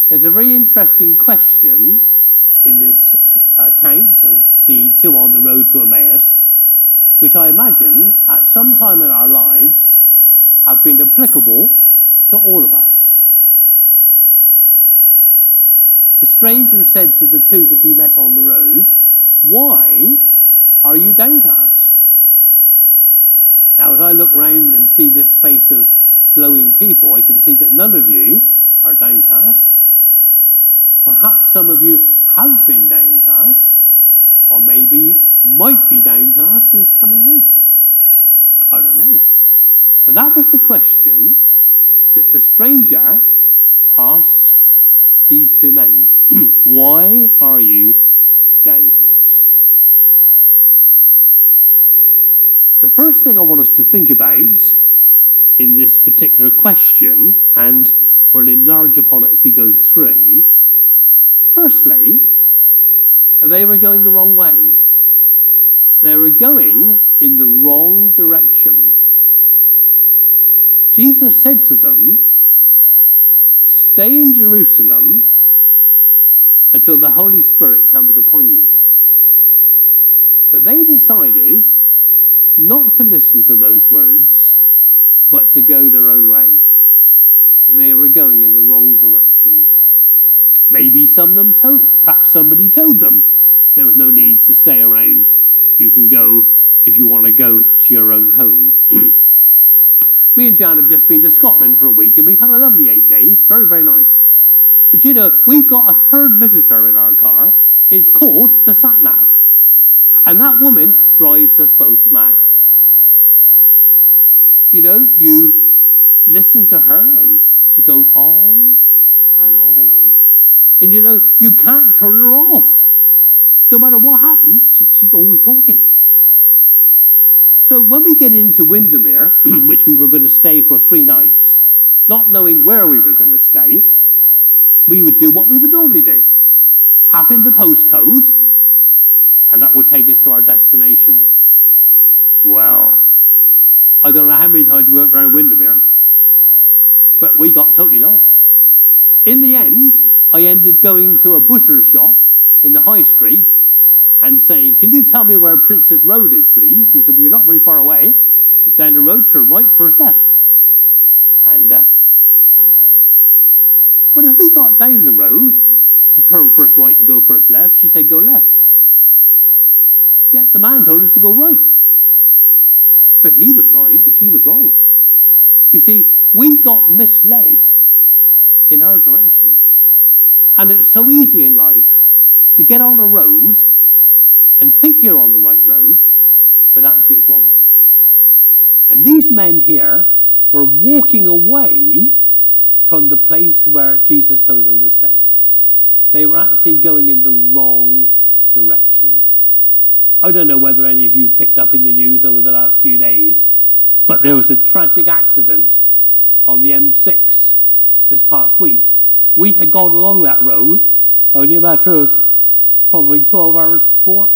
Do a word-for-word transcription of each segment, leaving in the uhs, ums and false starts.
There's a very interesting question in this account of the two on the road to Emmaus, which I imagine at some time in our lives have been applicable to all of us. The stranger said to the two that he met on the road, "Why are you downcast?" Now, as I look round and see this face of glowing people, I can see that none of you are downcast. Perhaps some of you have been downcast, or maybe might be downcast this coming week. I don't know. But that was the question that the stranger asked these two men. Why are you downcast? The first thing I want us to think about in this particular question, and we'll enlarge upon it as we go through, firstly, they were going the wrong way. They were going in the wrong direction. Jesus said to them, "Stay in Jerusalem until the Holy Spirit comes upon you." But they decided not to listen to those words, but to go their own way. They were going in the wrong direction. Maybe some of them told, perhaps somebody told them there was no need to stay around. You can go if you want to go to your own home. Me and Jan have just been to Scotland for a week, and we've had a lovely eight days. Very, very nice. But you know, we've got a third visitor in our car. It's called the sat-nav. And that woman drives us both mad. You know, you listen to her, and she goes on and on and on. And you know, you can't turn her off. No matter what happens, she, she's always talking. So when we get into Windermere, which we were going to stay for three nights, not knowing where we were going to stay, we would do what we would normally do. Tap in the postcode, and that would take us to our destination. Well, I don't know how many times we went around Windermere, but we got totally lost. In the end, I ended going to a butcher's shop in the high street and saying, "Can you tell me where Princess Road is, please?" He said, "Well, you're not very far away. It's down the road, turn right, first left." And uh, that was that. But as we got down the road to turn first right and go first left, she said, "Go left." Yet the man told us to go right. But he was right and she was wrong. You see, we got misled in our directions. And it's so easy in life to get on a road and think you're on the right road, but actually it's wrong. And these men here were walking away from the place where Jesus told them to stay. They were actually going in the wrong direction. I don't know whether any of you picked up in the news over the last few days, but there was a tragic accident on the M six this past week. We had gone along that road only a matter of probably twelve hours before.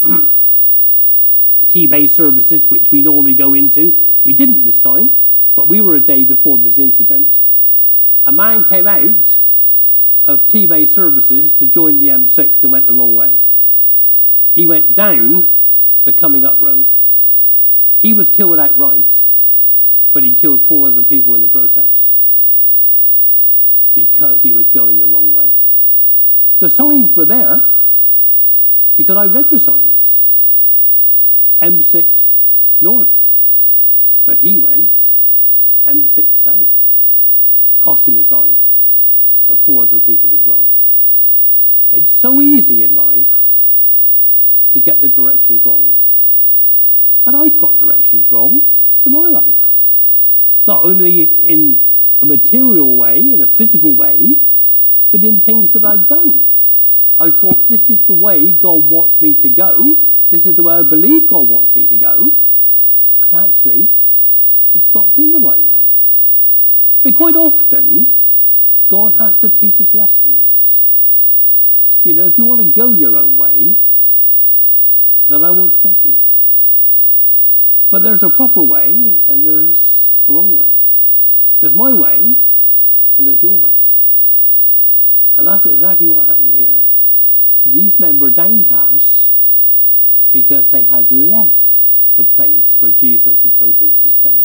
T-Bay services, which we normally go into, we didn't this time, but we were a day before this incident. A man came out of T-Bay services to join the M six and went the wrong way. He went down the coming up road. He was killed outright, but he killed four other people in the process because he was going the wrong way. The signs were there because I read the signs. M six north. But he went M six south. Cost him his life and four other people as well. It's so easy in life to get the directions wrong. And I've got directions wrong in my life. Not only in a material way, in a physical way, but in things that I've done. I thought, this is the way God wants me to go. This is the way I believe God wants me to go. But actually, it's not been the right way. But quite often, God has to teach us lessons. You know, if you want to go your own way, then I won't stop you. But there's a proper way and there's a wrong way. There's my way and there's your way. And that's exactly what happened here. These men were downcast because they had left the place where Jesus had told them to stay.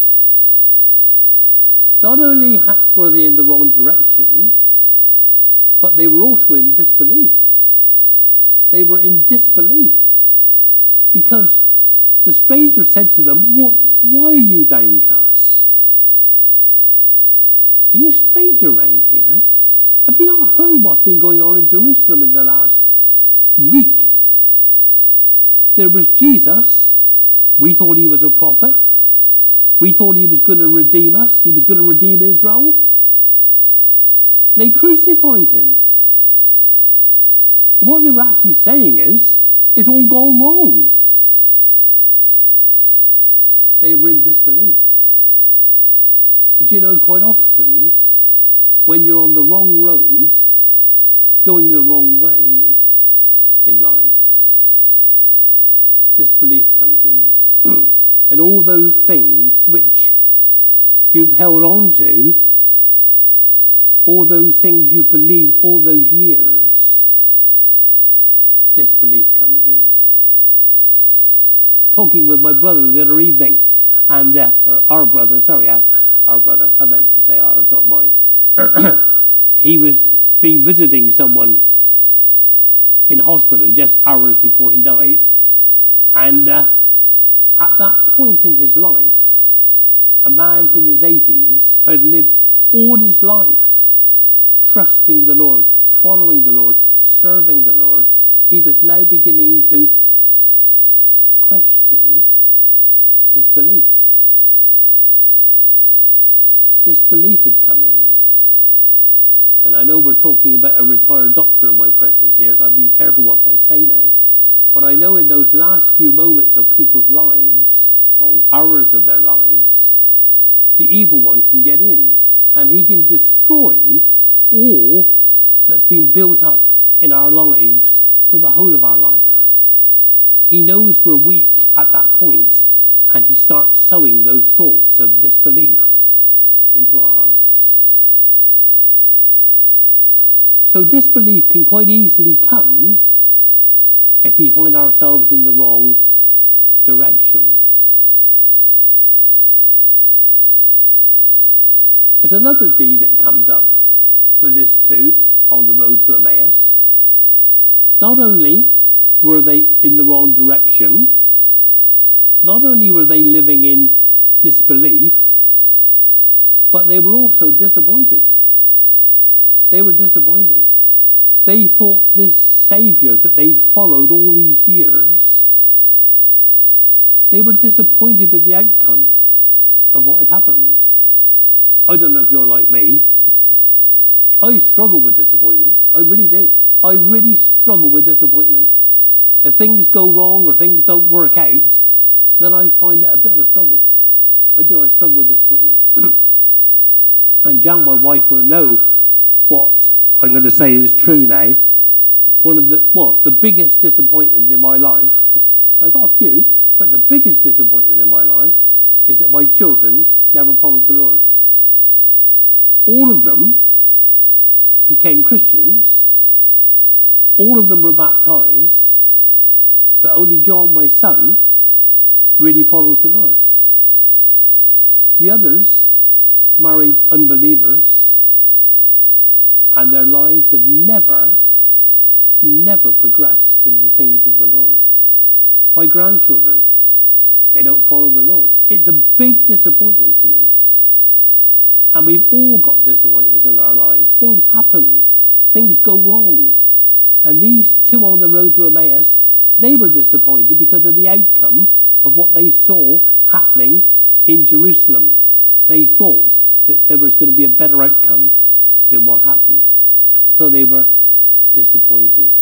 Not only were they in the wrong direction, but they were also in disbelief. They were in disbelief because the stranger said to them, "Why are you downcast? Are you a stranger around here? Have you not heard what's been going on in Jerusalem in the last week? There was Jesus. We thought he was a prophet. We thought he was going to redeem us. He was going to redeem Israel. They crucified him. And what they were actually saying is, it's all gone wrong." They were in disbelief. Do you know, quite often, when you're on the wrong road, going the wrong way in life, disbelief comes in. And all those things which you've held on to, all those things you've believed all those years, disbelief comes in. Talking with my brother the other evening, and uh, or our brother, sorry, uh, our brother, I meant to say ours, not mine. He was being visiting someone in hospital just hours before he died. And uh, at that point in his life, a man in his eighties had lived all his life trusting the Lord, following the Lord, serving the Lord. He was now beginning to question his beliefs. Disbelief had come in. And I know we're talking about a retired doctor in my presence here, so I'll be careful what I say now. But I know in those last few moments of people's lives, or hours of their lives, the evil one can get in. And he can destroy all that's been built up in our lives for the whole of our life. He knows we're weak at that point, and he starts sowing those thoughts of disbelief into our hearts. So disbelief can quite easily come if we find ourselves in the wrong direction. There's another D that comes up with this too on the road to Emmaus. Not only were they in the wrong direction, not only were they living in disbelief, but they were also disappointed. They were disappointed. They thought this Saviour that they'd followed all these years, they were disappointed with the outcome of what had happened. I don't know if you're like me. I struggle with disappointment. I really do. I really struggle with disappointment. If things go wrong or things don't work out, then I find it a bit of a struggle. I do. I struggle with disappointment. And Jan, my wife, will know what I'm going to say is true now. One of the, well, the biggest disappointment in my life, I've got a few, but the biggest disappointment in my life is that my children never followed the Lord. All of them became Christians. All of them were baptized, but only John, my son, really follows the Lord. The others married unbelievers, and their lives have never, never progressed in the things of the Lord. My grandchildren, they don't follow the Lord. It's a big disappointment to me. And we've all got disappointments in our lives. Things happen. Things go wrong. And these two on the road to Emmaus, they were disappointed because of the outcome of what they saw happening in Jerusalem. They thought that there was going to be a better outcome than what happened. So they were disappointed.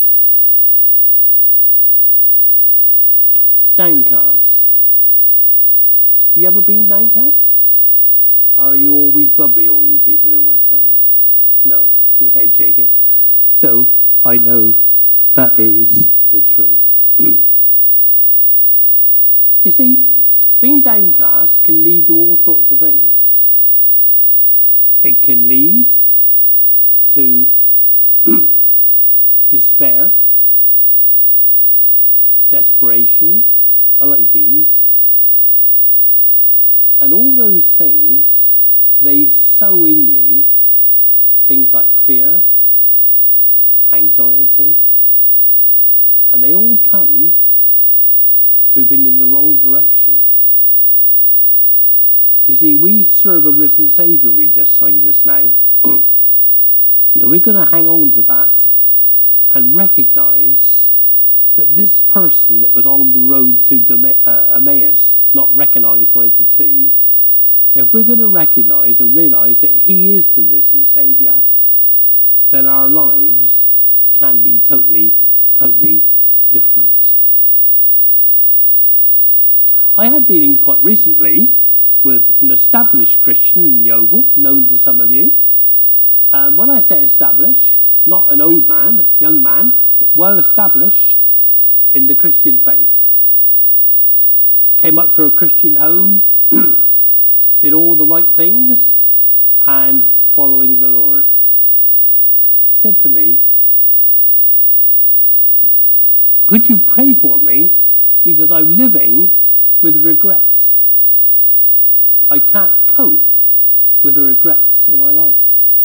Downcast. Have you ever been downcast? Or are you always bubbly, all you people in West Campbell? No, a few head shaking. So I know that is the truth. You see, being downcast can lead to all sorts of things. It can lead to despair, desperation. I like these. And all those things, they sow in you things like fear, anxiety, and they all come through being in the wrong direction. You see, we serve a risen Saviour, we've just sung just now. You know, we're going to hang on to that and recognise that this person that was on the road to Emmaus, not recognised by the two, if we're going to recognise and realise that he is the risen Saviour, then our lives can be totally, totally different. I had dealings quite recently with an established Christian in Yeovil, known to some of you. Um, when I say established, not an old man, young man, but well established in the Christian faith. Came up through a Christian home, did all the right things, and following the Lord. He said to me, could you pray for me? Because I'm living with regrets. I can't cope with the regrets in my life.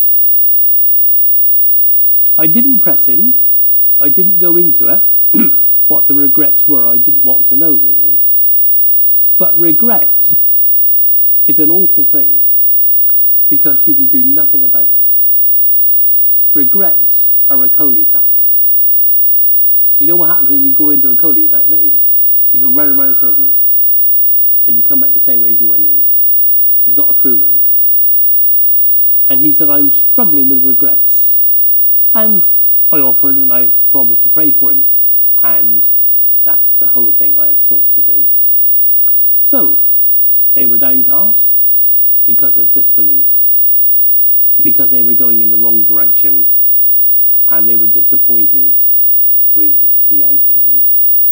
I didn't press him. I didn't go into it. What the regrets were, I didn't want to know, really. But regret is an awful thing because you can do nothing about it. Regrets are a cul-de-sac. You know what happens when you go into a cul-de-sac, don't you? You go round and round in circles and you come back the same way as you went in. It's not a through road. And he said, I'm struggling with regrets. And I offered and I promised to pray for him. And that's the whole thing I have sought to do. So, they were downcast because of disbelief, because they were going in the wrong direction, and they were disappointed with the outcome.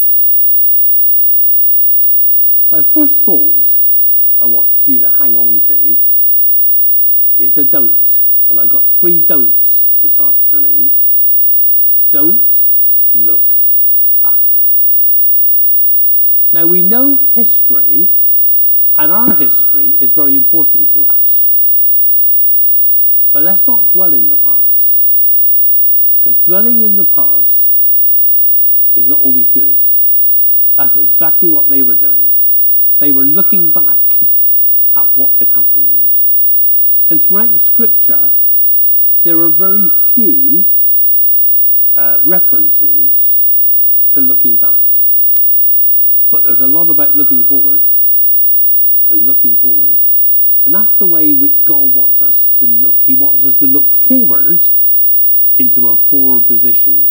My first thought I want you to hang on to is a don't, and I've got three don'ts this afternoon. Don't look back. Now, we know history, and our history is very important to us. But let's not dwell in the past, because dwelling in the past is not always good. That's exactly what they were doing. They were looking back at what had happened. And throughout Scripture, there are very few uh, references to looking back. But there's a lot about looking forward and looking forward. And that's the way which God wants us to look. He wants us to look forward into a forward position.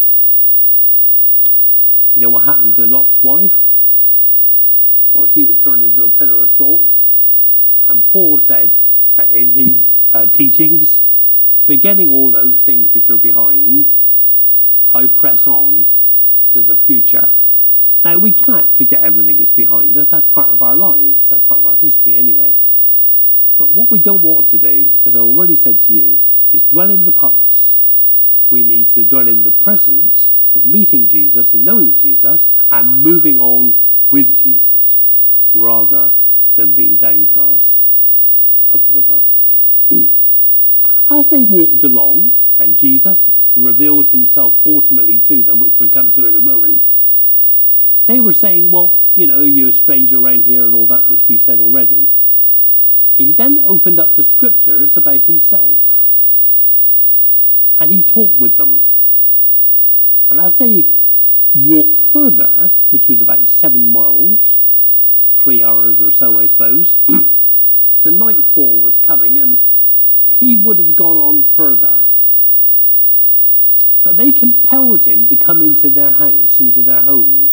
You know what happened to Lot's wife? Well, she was turned into a pillar of salt. And Paul said uh, in his uh, teachings, forgetting all those things which are behind, I press on to the future. Now, we can't forget everything that's behind us. That's part of our lives. That's part of our history anyway. But what we don't want to do, as I already said to you, is dwell in the past. We need to dwell in the present of meeting Jesus and knowing Jesus and moving on with Jesus, rather than being downcast of the back. As they walked along, and Jesus revealed himself ultimately to them, which we'll come to in a moment, they were saying, well, you know, you're a stranger around here and all that, which we've said already. He then opened up the Scriptures about himself. And he talked with them. And as they walked further, which was about seven miles, three hours or so, I suppose, the nightfall was coming and he would have gone on further. But they compelled him to come into their house, into their home.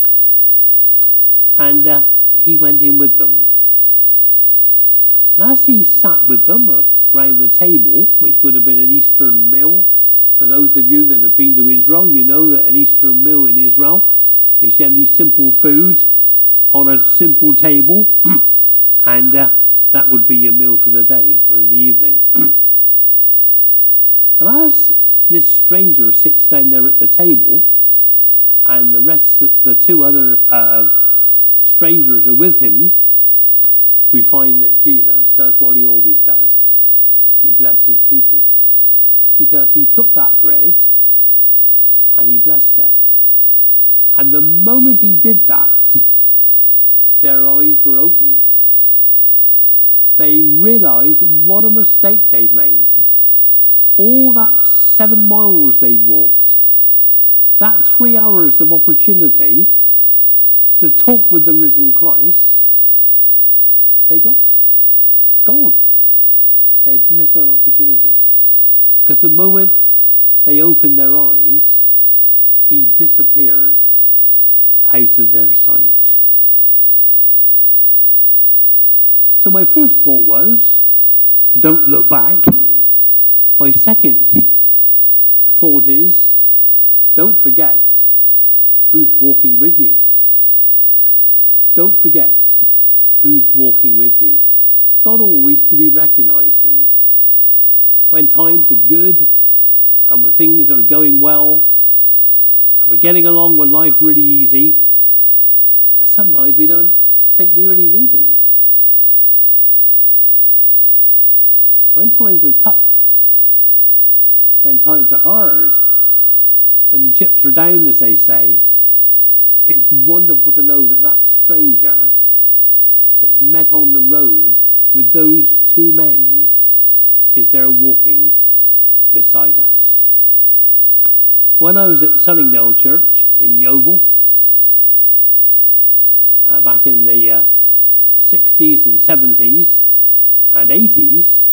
And uh, he went in with them. And as he sat with them around the table, which would have been an Eastern meal, for those of you that have been to Israel, you know that an Eastern meal in Israel is generally simple food on a simple table, and uh, that would be your meal for the day or the evening. And as this stranger sits down there at the table, and the rest, the two other uh, strangers are with him. We find that Jesus does what he always does. He blesses people. Because he took that bread and he blessed it. And the moment he did that, their eyes were opened. They realized what a mistake they'd made. All that seven miles they'd walked, that three hours of opportunity to talk with the risen Christ, they'd lost. Gone. They'd missed that opportunity. Because the moment they opened their eyes, he disappeared out of their sight. So my first thought was, don't look back. My second thought is, don't forget who's walking with you. Don't forget who's walking with you. Not always do we recognize him. When times are good and when things are going well and we're getting along with life really easy, sometimes we don't think we really need him. When times are tough, when times are hard, when the chips are down, as they say, it's wonderful to know that that stranger that met on the road with those two men is there walking beside us. When I was at Sunningdale Church in the Oval, uh, back in the uh, sixties and seventies and eighties,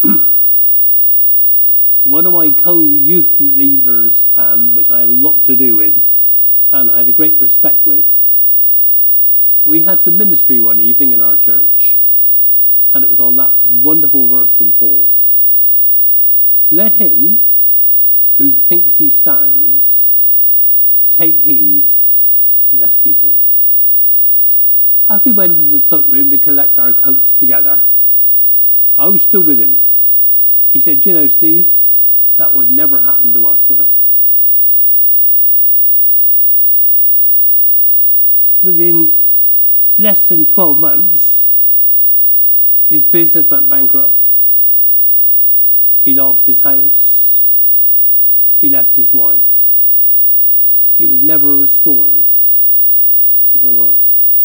one of my co-youth leaders, um, which I had a lot to do with, and I had a great respect with, we had some ministry one evening in our church, and it was on that wonderful verse from Paul. Let him who thinks he stands take heed lest he fall. As we went into the cloakroom to collect our coats together, I was still with him. He said, you know, Steve, that would never happen to us, would it? Within less than twelve months, his business went bankrupt. He lost his house. He left his wife. He was never restored to the Lord.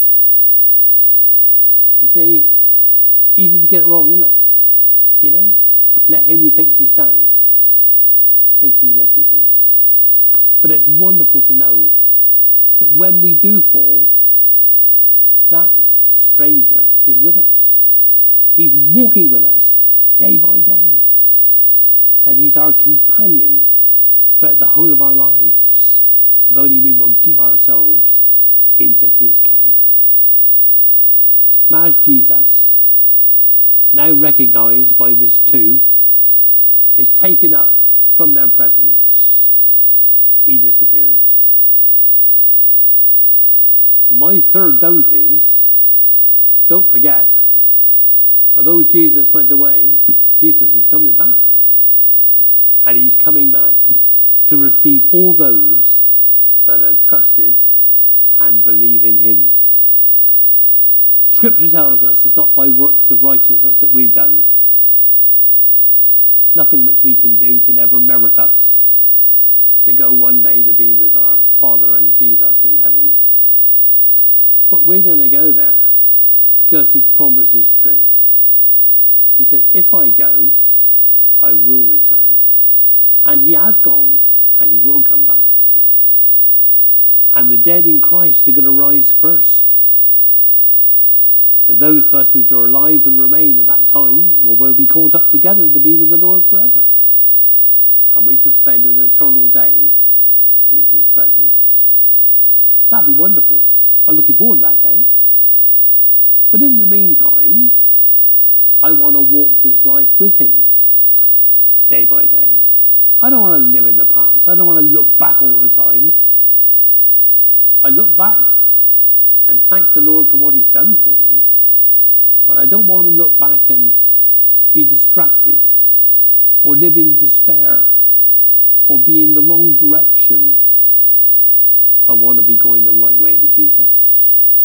You see, easy to get it wrong, isn't it? You know? Let him who thinks he stands take heed lest he fall. But it's wonderful to know that when we do fall, that stranger is with us. He's walking with us day by day. And he's our companion throughout the whole of our lives, if only we will give ourselves into his care. And as Jesus, now recognized by this two, is taken up from their presence, he disappears. And my third don't is, don't forget, although Jesus went away, Jesus is coming back. And he's coming back to receive all those that have trusted and believe in him. Scripture tells us it's not by works of righteousness that we've done. Nothing which we can do can ever merit us to go one day to be with our Father and Jesus in heaven. But we're going to go there because his promise is true. He says, if I go, I will return. And he has gone, and he will come back. And the dead in Christ are going to rise first. That those of us which are alive and remain at that time will be caught up together to be with the Lord forever. And we shall spend an eternal day in his presence. That'd be wonderful. I'm looking forward to that day. But in the meantime, I want to walk this life with him day by day. I don't want to live in the past. I don't want to look back all the time. I look back and thank the Lord for what he's done for me, but I don't want to look back and be distracted or live in despair or be in the wrong direction. I want to be going the right way with Jesus.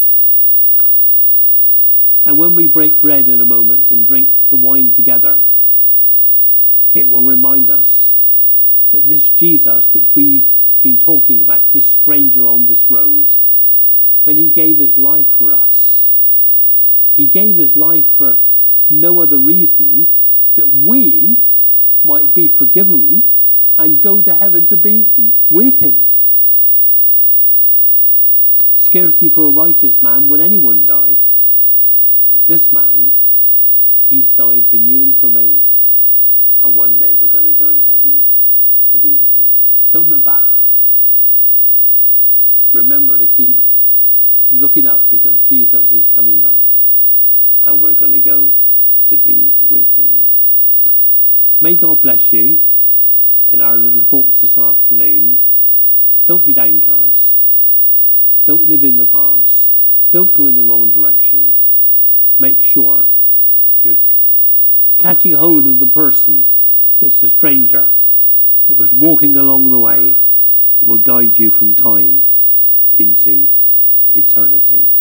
And when we break bread in a moment and drink the wine together, it will remind us that this Jesus, which we've been talking about, this stranger on this road, when he gave his life for us, he gave his life for no other reason that we might be forgiven and go to heaven to be with him. Scarcely for a righteous man would anyone die. But this man, he's died for you and for me. And one day we're going to go to heaven to be with him. Don't look back. Remember to keep looking up, because Jesus is coming back. And we're going to go to be with him. May God bless you in our little thoughts this afternoon. Don't be downcast. Don't live in the past. Don't go in the wrong direction. Make sure you're catching hold of the person that's the stranger that was walking along the way that will guide you from time into eternity.